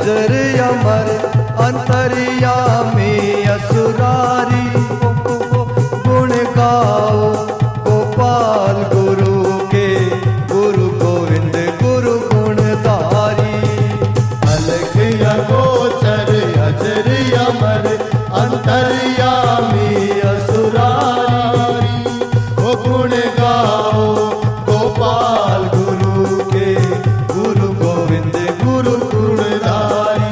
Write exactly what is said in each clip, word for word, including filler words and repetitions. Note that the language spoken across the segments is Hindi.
अजर अमर अंतर्यामी असुरारी। गुण गाओ गोपाल गुरु के, गुरु गोविंद गुरु गुणधारी। अलख अगोचर अजर अमर अंतर्यामी असुरारी। ओ गुण गाओ गोपाल गुरु के, गुरु गोविंद गुरु गुणधारी।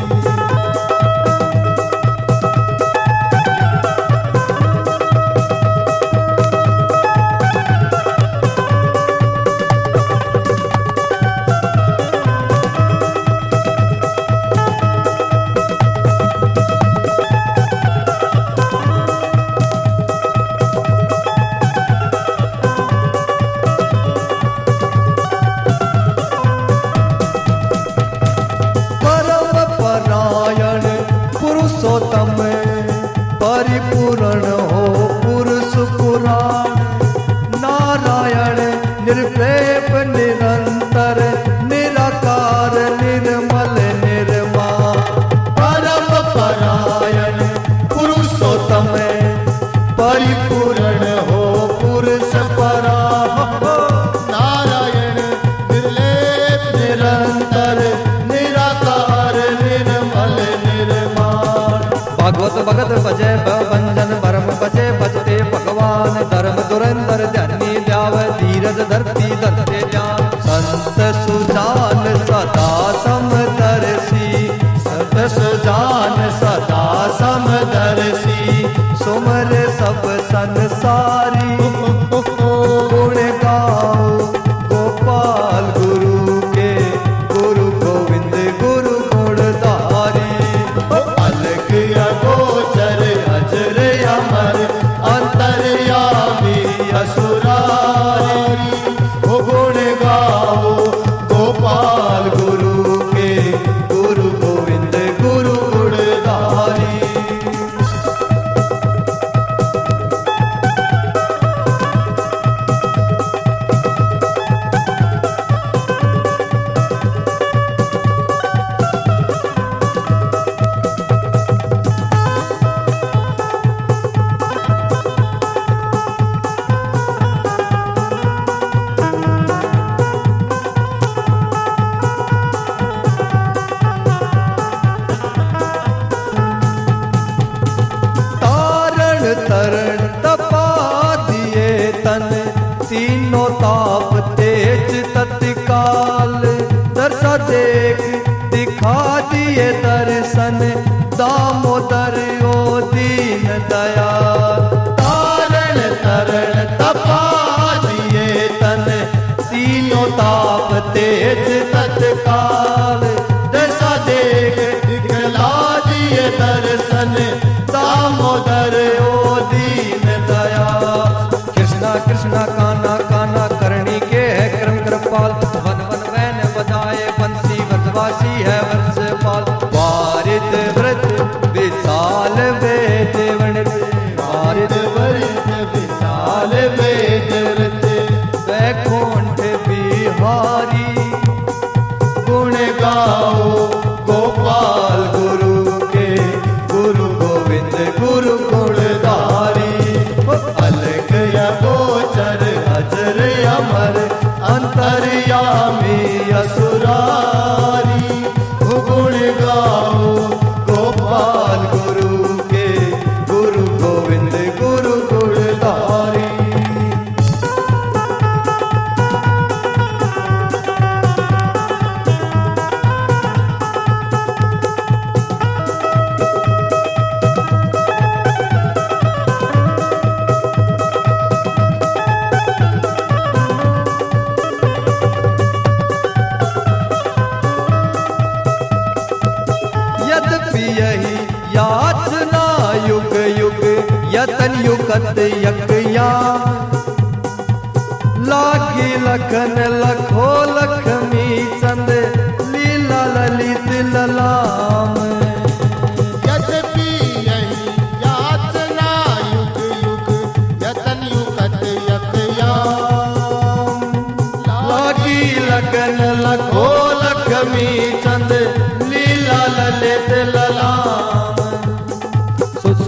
पुरुषोत्तम परिपूर्ण हो पुरुष पुराण। नारायण निर्लेप निरंतर निराकार निर्मल निर्मा। परम परायण पुरुषोत्तम परिपूर्ण हो पुरुष पुराण। नारायण निर्लेप निरंतर निराकार निर्मल निर्मा। भागवत भगत भजे भंजन परम भजे भजते भगवान। धर्म धुरंधर ध्यानी द्याव धीरज धरती धरते ध्यान। संत सुजान सदा समदर्शी, संत सुजान सदा समदर्शी। सुमर सब संसारी, गुण गाओ गोपाल गुरु के, गुरु गोविंद गुरु गुणधारी। अलख अगोचर अजर अमर अंतर्यामी असुरारी। ओ गुण गाओ गोपाल गुरु के, गुरु गोविंद गुरु गुणधारी। तरण तपा दिए तन, तीनों ताप तेज तत्काल। दर्शा देख दिखा दिए दर्शन, दामोदर ओ दीन दयाल। तारण तरण तपा दिए तन, तीनों ताप तेज तत्काल। दशा देख दिखला दिए दर्शन, दामोदर ओ दीन दयाल। कृष्णा कृष्णा काना काना करणी के है क्रम कृपाल। वन वन वैन बजाए बंसी व्रजवासी है वंशपाल। वारिद व्रत विशाल वेद वणित, वारिद वरिद विशाल वेद व्रत। वैकुंठ बिहारी, गुण गाओ गोपाल गुरु के, गुरु गोविंद गुरु गुणधारी। अलख अगोचर अजर अमर अंतर्यामी असुरारी। गुण गाओ गोपाल गुरु के, गुरु गोविंद गुरु गुणधारी। याचना युग युग यतन युगत यज्ञया। लाखी लखन लखो लक्ष्मी चंद लीला ललित ललाम। यद्यपि यही याचना युग युग यतन युगत यज्ञयाम। लाखी लखन लखो लक्ष्मी चंद लीला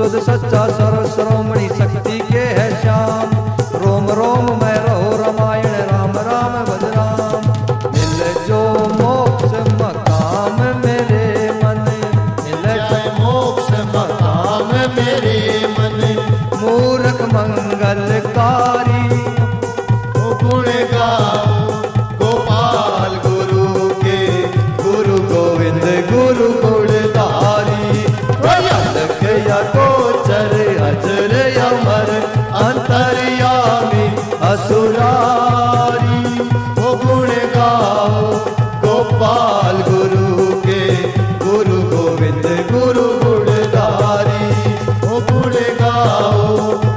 शुद्ध सच्चा सर्व श्रोमणी शक्ति के है श्याम। रोम रोम में रहो रामायण राम राम भज राम। मिल जो मोक्ष मकाम मेरे मन, मिल जय मोक्ष मकाम मेरे मन। मूर्ख मंगलकारी ओ गुण गाओ गोपाल गुरु के, गुरु गोविंद गुरु गुणधारी। अलख या गोचर अजर अमर अंतर्यामी असुरारी। ओ गुण गाओ गोपाल गुरु के, गुरु गोविंद गुरु गुणधारी। ओ गुण गाओ